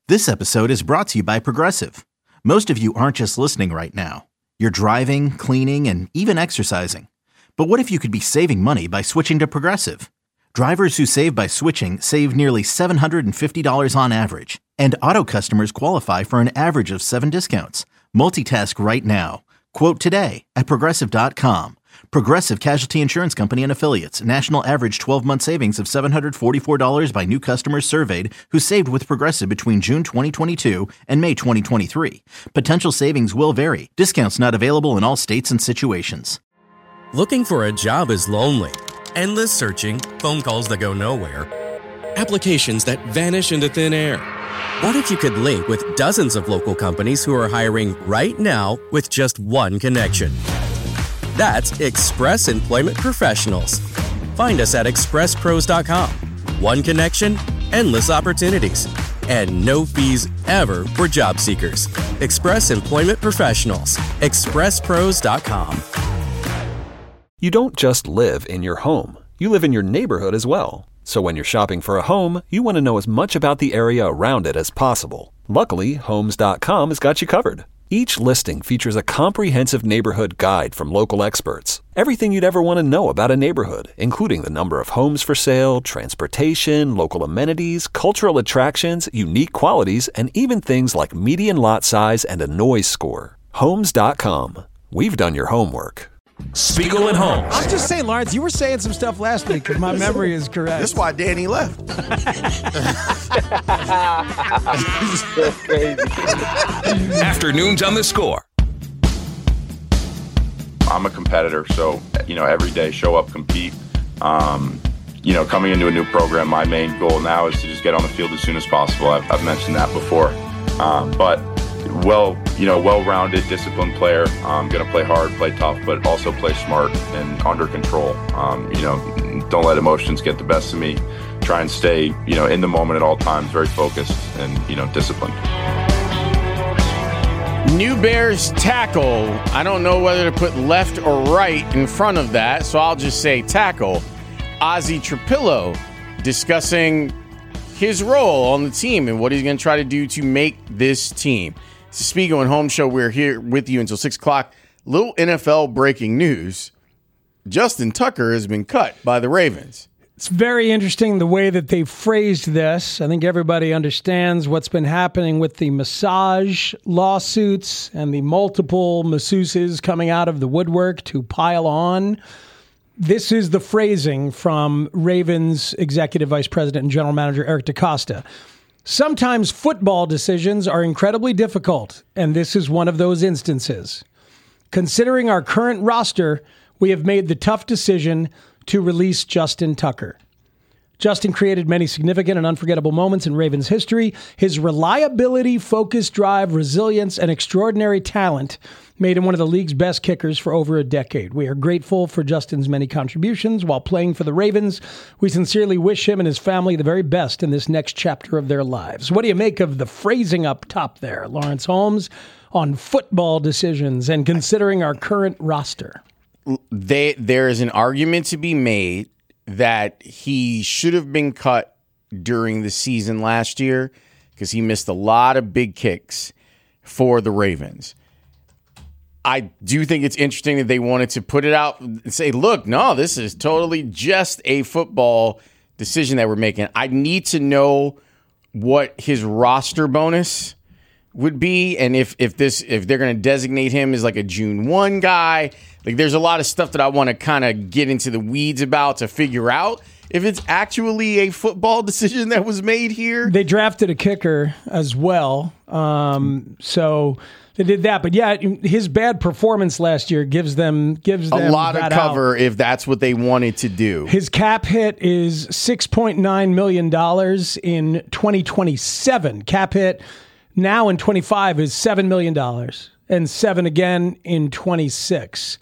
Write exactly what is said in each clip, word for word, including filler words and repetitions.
This episode is brought to you by Progressive. Most of you aren't just listening right now. You're driving, cleaning, and even exercising. But what if you could be saving money by switching to Progressive? Drivers who save by switching save nearly seven hundred fifty dollars on average. And auto customers qualify for an average of seven discounts. Multitask right now. Quote today at Progressive dot com. Progressive Casualty Insurance Company and Affiliates. National average twelve-month savings of seven hundred forty-four dollars by new customers surveyed who saved with Progressive between June twenty twenty-two and May twenty twenty-three. Potential savings will vary. Discounts not available in all states and situations. Looking for a job is lonely. Endless searching, phone calls that go nowhere, applications that vanish into thin air. What if you could link with dozens of local companies who are hiring right now with just one connection? That's Express Employment Professionals. Find us at express pros dot com. One connection, endless opportunities, and no fees ever for job seekers. Express Employment Professionals. express pros dot com. You don't just live in your home. You live in your neighborhood as well. So when you're shopping for a home, you want to know as much about the area around it as possible. Luckily, homes dot com has got you covered. Each listing features a comprehensive neighborhood guide from local experts. Everything you'd ever want to know about a neighborhood, including the number of homes for sale, transportation, local amenities, cultural attractions, unique qualities, and even things like median lot size and a noise score. homes dot com. We've done your homework. Spiegel and Holmes. I'm just saying, Lawrence, you were saying some stuff last week, if my memory is correct. That's why Danny left. Afternoons on The Score. I'm a competitor, so, you know, every day show up, compete. Um, you know, coming into a new program, my main goal now is to just get on the field as soon as possible. I've, I've mentioned that before. Um, but well, you know, well-rounded, disciplined player. I'm going to play hard, play tough, but also play smart and under control. Um, you know, don't let emotions get the best of me. Try and stay, you know, in the moment at all times, very focused and, you know, disciplined. New Bears tackle. I don't know whether to put left or right in front of that, so I'll just say tackle. Ozzy Trapillo discussing his role on the team and what he's going to try to do to make this team. It's the Spiegel and Holmes Show. We're here with you until six o'clock. Little N F L breaking news. Justin Tucker has been cut by the Ravens. It's very interesting the way that they phrased this. I think everybody understands what's been happening with the massage lawsuits and the multiple masseuses coming out of the woodwork to pile on. This is the phrasing from Ravens Executive Vice President and General Manager Eric DeCosta. Sometimes football decisions are incredibly difficult, and this is one of those instances. Considering our current roster, we have made the tough decision to release Justin Tucker. Justin created many significant and unforgettable moments in Ravens history. His reliability, focus, drive, resilience, and extraordinary talent made him one of the league's best kickers for over a decade. We are grateful for Justin's many contributions while playing for the Ravens. We sincerely wish him and his family the very best in this next chapter of their lives. What do you make of the phrasing up top there, Lawrence Holmes, on football decisions and considering our current roster? They, there is an argument to be made that he should have been cut during the season last year because he missed a lot of big kicks for the Ravens. I do think it's interesting that they wanted to put it out and say, look, no, this is totally just a football decision that we're making. I need to know what his roster bonus would be, and if if this if they're going to designate him as like a June first guy. Like, there's a lot of stuff that I want to kind of get into the weeds about to figure out if it's actually a football decision that was made here. They drafted a kicker as well, um, so they did that. But yeah, his bad performance last year gives them gives them a lot of cover out. If that's what they wanted to do. His cap hit is six point nine million dollars in twenty twenty-seven. Cap hit now in twenty-five is seven million dollars, and seven again in twenty-six.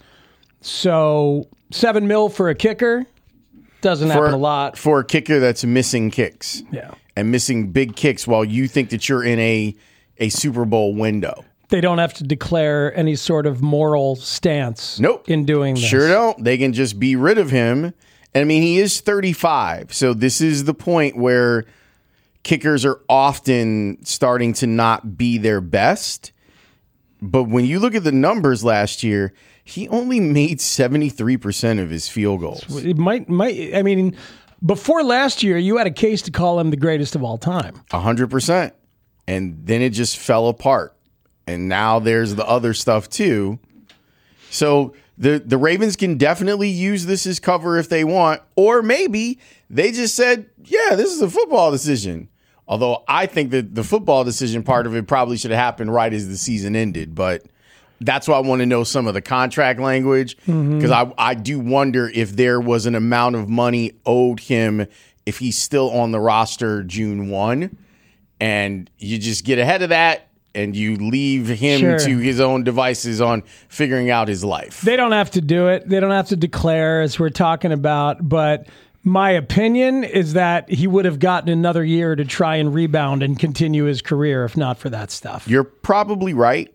So seven mil for a kicker doesn't for, happen a lot. For a kicker that's missing kicks. Yeah. And missing big kicks while you think that you're in a, a Super Bowl window. They don't have to declare any sort of moral stance nope. in doing this. Sure don't. They can just be rid of him. And I mean, he is thirty-five. So this is the point where kickers are often starting to not be their best. But when you look at the numbers last year, he only made seventy-three percent of his field goals. It might, might. I mean, before last year, you had a case to call him the greatest of all time. one hundred percent. And then it just fell apart. And now there's the other stuff too. So the, the Ravens can definitely use this as cover if they want. Or maybe they just said, yeah, this is a football decision. Although I think that the football decision part of it probably should have happened right as the season ended. But that's why I want to know some of the contract language. Because mm-hmm. I, I do wonder if there was an amount of money owed him if he's still on the roster June first. And you just get ahead of that and you leave him Sure. to his own devices on figuring out his life. They don't have to do it. They don't have to declare, as we're talking about. But my opinion is that he would have gotten another year to try and rebound and continue his career if not for that stuff. You're probably right.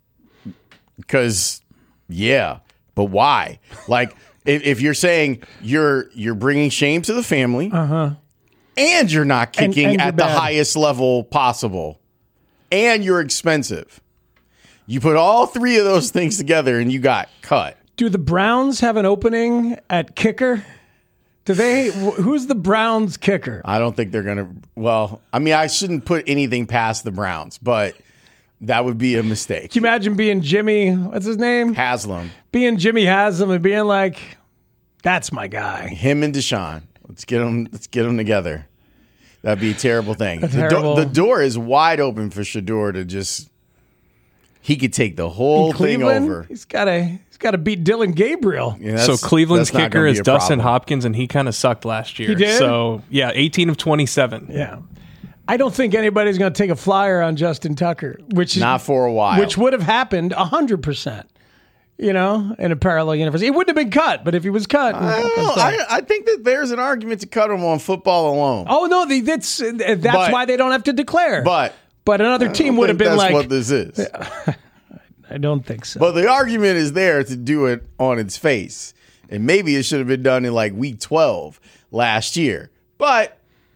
Because, yeah, but why? Like, if, if you're saying you're you're bringing shame to the family, uh-huh. and you're not kicking and, and at the bad. highest level possible, and you're expensive, you put all three of those things together and you got cut. Do the Browns have an opening at kicker? Do they? Who's the Browns kicker? I don't think they're going to. Well, I mean, I shouldn't put anything past the Browns, but that would be a mistake. Can you imagine being Jimmy, what's his name? Haslam. Being Jimmy Haslam and being like, that's my guy. Him and Deshaun. Let's get them, let's get them together. That'd be a terrible thing. A the, terrible. Do- the door is wide open for Shedeur to just, he could take the whole In thing Cleveland, over. He's got to he's got to beat Dylan Gabriel. Yeah, So that's- Cleveland's that's not kicker gonna is be a Dustin problem. Hopkins, and he kind of sucked last year. He did? So, yeah, eighteen of twenty-seven. Yeah. I don't think anybody's going to take a flyer on Justin Tucker, which is, Not for a while. which would have happened one hundred percent. You know, in a parallel universe. He wouldn't have been cut, but if he was cut. I don't know. I, I think that there's an argument to cut him on football alone. oh, no, they, that's that's But- why they don't have to declare. But But another I team don't would have think been that's like, what this is. I don't think so. But the argument is there to do it on its face. And maybe it should have been done in like week twelve last year. But,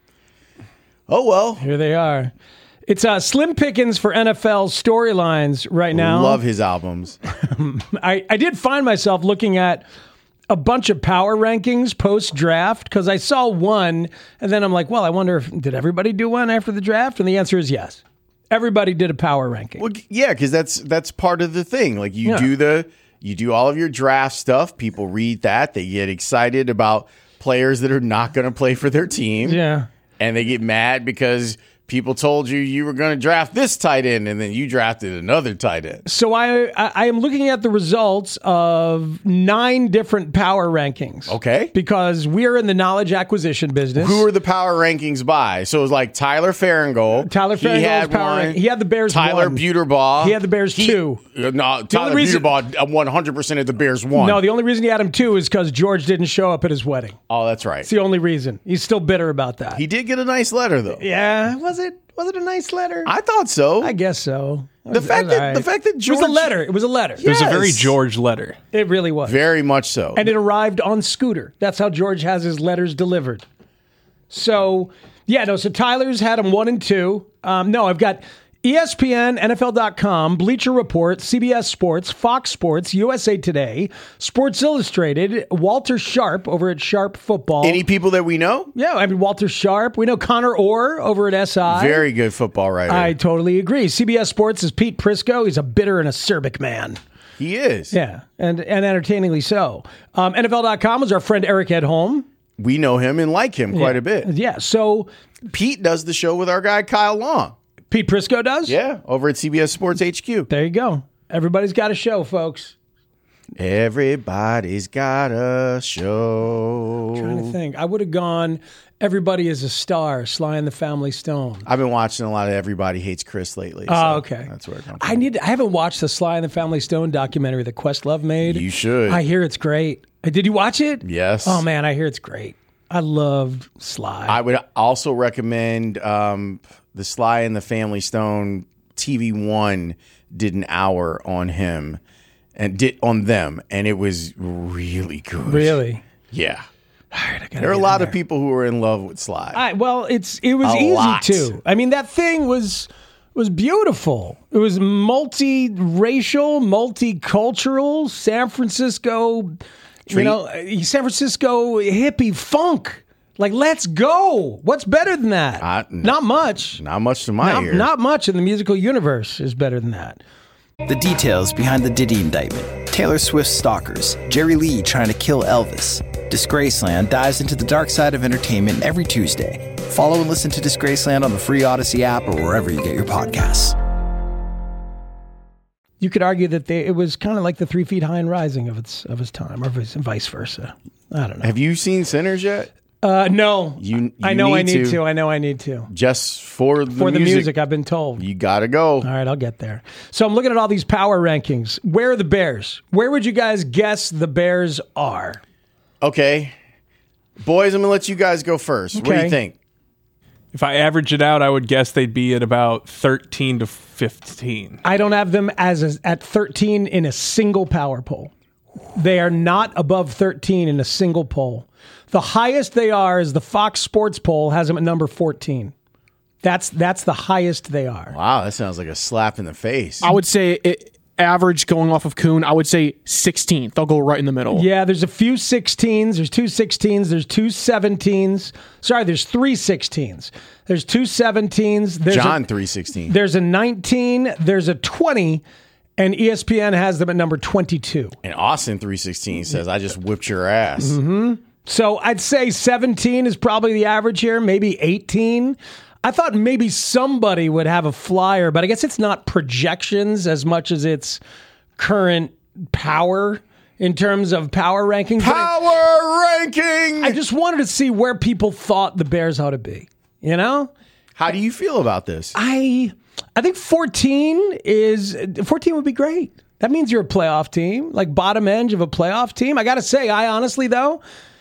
oh well. Here they are. It's uh, slim pickings for N F L storylines right now. Love his albums. I, I did find myself looking at a bunch of power rankings post-draft because I saw one, and then I'm like, well, I wonder if did everybody do one after the draft? And the answer is yes. Everybody did a power ranking. Well, yeah, because that's that's part of the thing. Like you Yeah. do the you do all of your draft stuff. People read that. They get excited about players that are not going to play for their team. Yeah. And they get mad because people told you you were going to draft this tight end, and then you drafted another tight end. So I, I I am looking at the results of nine different power rankings. Okay. Because we're in the knowledge acquisition business. Who are the power rankings by? So it was like Tyler Farringold. Tyler He Farringold's had power one. rank- he had the Bears Tyler one. Buterbaugh. He had the Bears two. Uh, No, Tyler reason- Buterbaugh one hundred percent of the Bears one. No, the only reason he had him two is because George didn't show up at his wedding. oh, that's right. It's the only reason. He's still bitter about that. He did get a nice letter, though. yeah, was it? Was it a nice letter? I thought so. I guess so. The fact that- the fact that it was a George- letter. It was a letter. It was a very Yes. George letter. It really was. Very much so. And it arrived on scooter. That's how George has his letters delivered. So, yeah, no, so Tyler's had him one and two. Um, no, I've got E S P N, N F L dot com, Bleacher Report, C B S Sports, Fox Sports, U S A Today, Sports Illustrated, Walter Sharp over at Sharp Football. Any people that we know? yeah, I mean, Walter Sharp. We know Connor Orr over at S I. Very good football writer. I totally agree. C B S Sports is Pete Prisco. He's a bitter and acerbic man. he is. Yeah, and, and entertainingly so. Um, N F L dot com is our friend Eric Edholm. We know him and like him quite Yeah. a bit. Yeah, so Pete does the show with our guy Kyle Long. Pete Prisco does? Yeah, over at C B S Sports H Q. There you go. Everybody's got a show, folks. Everybody's got a show. I'm trying to think. I would have gone Everybody is a Star, Sly and the Family Stone. I've been watching a lot of Everybody Hates Chris lately. Oh, so okay. That's where it comes I from. need. I haven't watched the Sly and the Family Stone documentary that Questlove made. You should. I hear it's great. Uh, Did you watch it? Yes. Oh man, I hear it's great. I loved Sly. I would also recommend um, the Sly and the Family Stone. T V One did an hour on him and did on them, and it was really good. really. Yeah. There are a lot of people who are in love with Sly. I, well, it's it was A easy lot. to. I mean, that thing was was beautiful. It was multi-racial, multicultural, San Francisco, Treat. you know, San Francisco hippie funk. Like, let's go. What's better than that? Uh, not much. Not much to my Not, ear. not much in the musical universe is better than that. The details behind the Diddy indictment. Taylor Swift's stalkers. Jerry Lee trying to kill Elvis. Disgraceland dives into the dark side of entertainment every Tuesday. Follow and listen to Disgraceland on the free Odyssey app or wherever you get your podcasts. You could argue that they, it was kind of like the Three Feet High and Rising of its of its time, or vice versa. I don't know. Have you seen Sinners yet? Uh, no. You, you I know need I need to. to. I know I need to. Just for the For the music, music, I've been told. you got to go. All right, I'll get there. So I'm looking at all these power rankings. Where are the Bears? Where would you guys guess the Bears are? Okay. Boys, I'm going to let you guys go first. What do Okay. you think? If I average it out, I would guess they'd be at about thirteen to fifteen. I don't have them as a, at thirteen in a single power poll. They are not above thirteen in a single poll. The highest they are is the Fox Sports poll has them at number fourteen. That's that's the highest they are. Wow, that sounds like a slap in the face. I would say it, average going off of Kuhn, I would say sixteenth. They'll go right in the middle. Yeah, there's a few sixteens. There's two sixteens. There's two seventeens. Sorry, there's three sixteens. There's two seventeens. There's John a, three sixteen. There's a nineteen. There's a twenty. And E S P N has them at number twenty-two. And Austin three sixteen says, I just whipped your ass. Mm-hmm. So I'd say seventeen is probably the average here, maybe eighteen. I thought maybe somebody would have a flyer, but I guess it's not projections as much as it's current power in terms of power rankings. Power ranking! I just wanted to see where people thought the Bears ought to be, you know? How do you feel about this? I I think fourteen is fourteen would be great. That means you're a playoff team, like bottom edge of a playoff team. I got to say, I honestly though,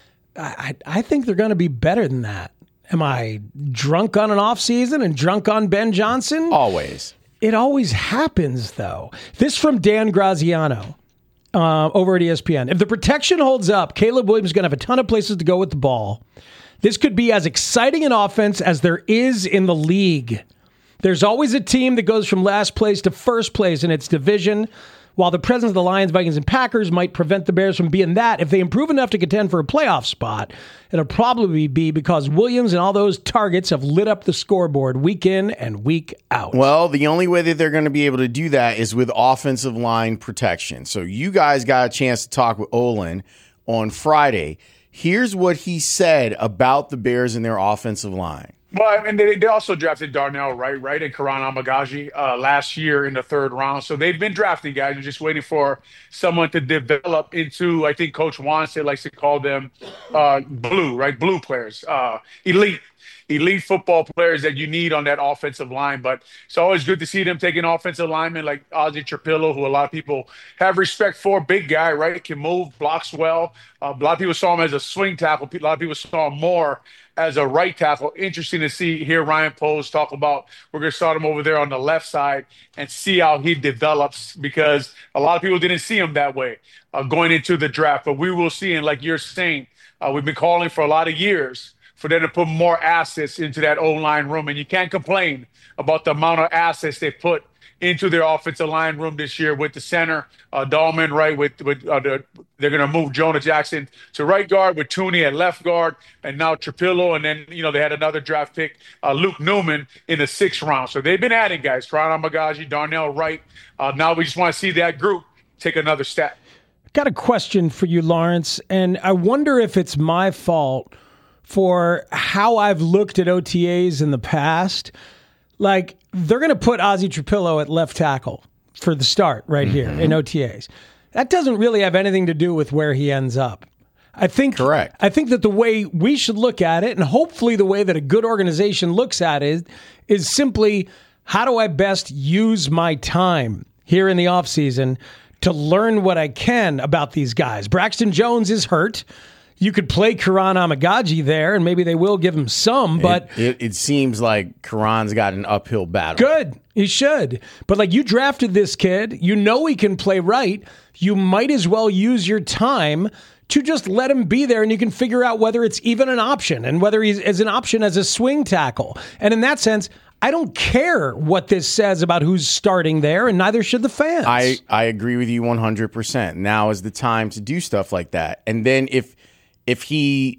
I I think they're going to be better than that. Am I drunk on an off season and drunk on Ben Johnson? Always. It always happens though. This from Dan Graziano uh, over at E S P N. If the protection holds up, Caleb Williams is going to have a ton of places to go with the ball. This could be as exciting an offense as there is in the league. There's always a team that goes from last place to first place in its division. While the presence of the Lions, Vikings, and Packers might prevent the Bears from being that, if they improve enough to contend for a playoff spot, it'll probably be because Williams and all those targets have lit up the scoreboard week in and week out. Well, the only way that they're going to be able to do that is with offensive line protection. So you guys got a chance to talk with Olin on Friday. Here's what he said about the Bears and their offensive line. Well, and they, they also drafted Darnell Wright, right, and Karan Amagaji uh, last year in the third round. So they've been drafting guys. They're just waiting for someone to develop into, I think Coach Wanstead likes to call them uh, blue, right, blue players, uh, elite. Elite football players that you need on that offensive line. But it's always good to see them taking offensive linemen like Ozzie Trapillo, who a lot of people have respect for. Big guy, right? Can move, blocks well. Uh, a lot of people saw him as a swing tackle. A lot of people saw him more as a right tackle. Interesting to see hear Ryan Poles talk about we're going to start him over there on the left side and see how he develops, because a lot of people didn't see him that way uh, going into the draft. But we will see, and like you're saying, uh, we've been calling for a lot of years for them to put more assets into that O-line room. And you can't complain about the amount of assets they put into their offensive line room this year with the center, uh, Dahlman, right, with, with uh, the, they're going to move Jonah Jackson to right guard with Tooney at left guard, and now Trapillo, and then, you know, they had another draft pick, uh, Luke Newman, in the sixth round. So they've been adding guys, Karan Amagaji, Darnell Wright. Uh, now we just want to see that group take another step. Got a question for you, Lawrence, and I wonder if it's my fault for how I've looked at O T As in the past. Like, they're going to put Ozzie Trapillo at left tackle for the start right here mm-hmm. in O T As. That doesn't really have anything to do with where he ends up. I think Correct. I think that the way we should look at it, and hopefully the way that a good organization looks at it, is simply, how do I best use my time here in the offseason to learn what I can about these guys? Braxton Jones is hurt. You could play Karan Amagaji there, and maybe they will give him some, but... It, it, it seems like Karan's got an uphill battle. Good. He should. But, like, you drafted this kid. You know he can play right. You might as well use your time to just let him be there, and you can figure out whether it's even an option and whether he's as an option as a swing tackle. And in that sense, I don't care what this says about who's starting there, and neither should the fans. I, I agree with you one hundred percent. Now is the time to do stuff like that. And then if... If he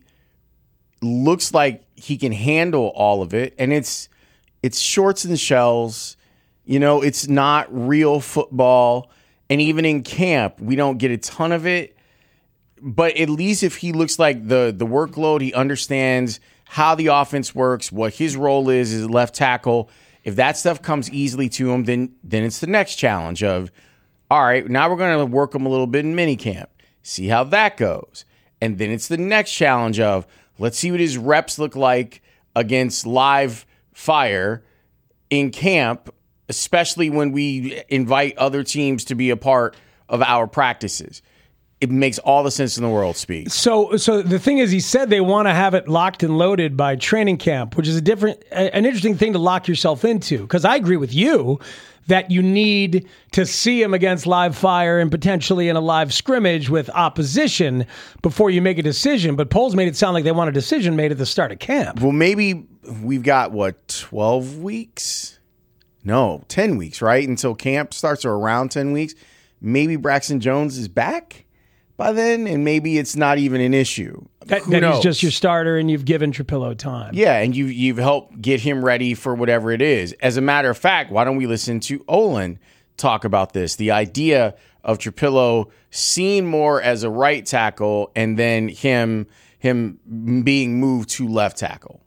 looks like he can handle all of it, and it's it's shorts and shells, you know, it's not real football, and even in camp, we don't get a ton of it. But at least if he looks like the the workload, he understands how the offense works, what his role is as left tackle. If that stuff comes easily to him, then then it's the next challenge of, all right, now we're going to work him a little bit in minicamp, see how that goes. And then it's the next challenge of, let's see what his reps look like against live fire in camp, especially when we invite other teams to be a part of our practices. It makes all the sense in the world, Speak. So so the thing is, he said they want to have it locked and loaded by training camp, which is a different, an interesting thing to lock yourself into. Because I agree with you that you need to see him against live fire and potentially in a live scrimmage with opposition before you make a decision. But polls made it sound like they want a decision made at the start of camp. Well, maybe we've got, what, twelve weeks? No, ten weeks, right? Until camp starts, or around ten weeks. Maybe Braxton Jones is back by then, and maybe it's not even an issue. That, Who that knows? he's just your starter, and you've given Trapillo time. Yeah, and you, you've helped get him ready for whatever it is. As a matter of fact, why don't we listen to Olin talk about this? The idea of Trapillo seen more as a right tackle, and then him him being moved to left tackle.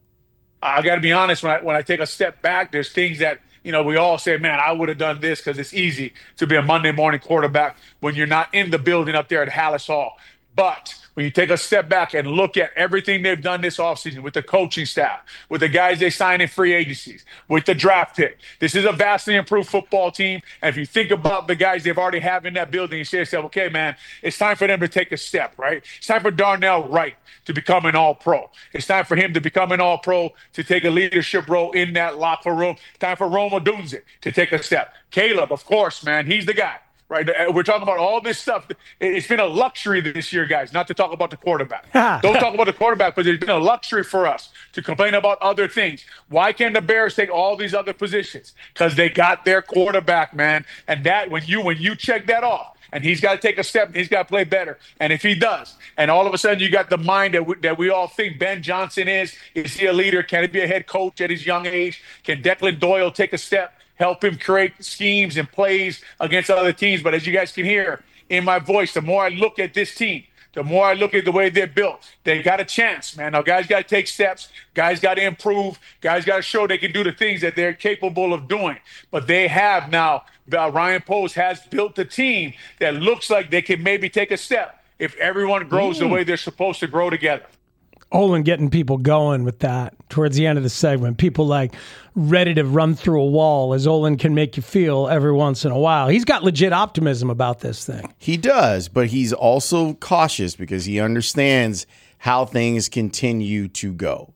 I got to be honest, when I, when I take a step back, there's things that, you know, we all say, man, I would have done this, because it's easy to be a Monday morning quarterback when you're not in the building up there at Hallis Hall. But when you take a step back and look at everything they've done this offseason with the coaching staff, with the guys they signed in free agencies, with the draft pick, this is a vastly improved football team. And if you think about the guys they've already have in that building, you say to yourself, okay, man, it's time for them to take a step, right? It's time for Darnell Wright to become an all-pro. It's time for him to become an all-pro, to take a leadership role in that locker room. It's time for Rome Odunze to take a step. Caleb, of course, man, he's the guy. Right, we're talking about all this stuff. It's been a luxury this year, guys, not to talk about the quarterback. Don't talk about the quarterback, because it's been a luxury for us to complain about other things. Why can't the Bears take all these other positions? Because they got their quarterback, man. And that when you when you check that off, and he's got to take a step, and he's got to play better. And if he does, and all of a sudden you got the mind that we, that we all think Ben Johnson is, is he a leader? Can he be a head coach at his young age? Can Declan Doyle take a step? Help him create schemes and plays against other teams. But as you guys can hear in my voice, the more I look at this team, the more I look at the way they're built, they got a chance, man. Now, guys got to take steps. Guys got to improve. Guys got to show they can do the things that they're capable of doing. But they have now, uh, Ryan Post has built a team that looks like they can maybe take a step if everyone grows mm. the way they're supposed to grow together. Olin getting people going with that towards the end of the segment. People like ready to run through a wall, as Olin can make you feel every once in a while. He's got legit optimism about this thing. He does, but he's also cautious because he understands how things continue to go.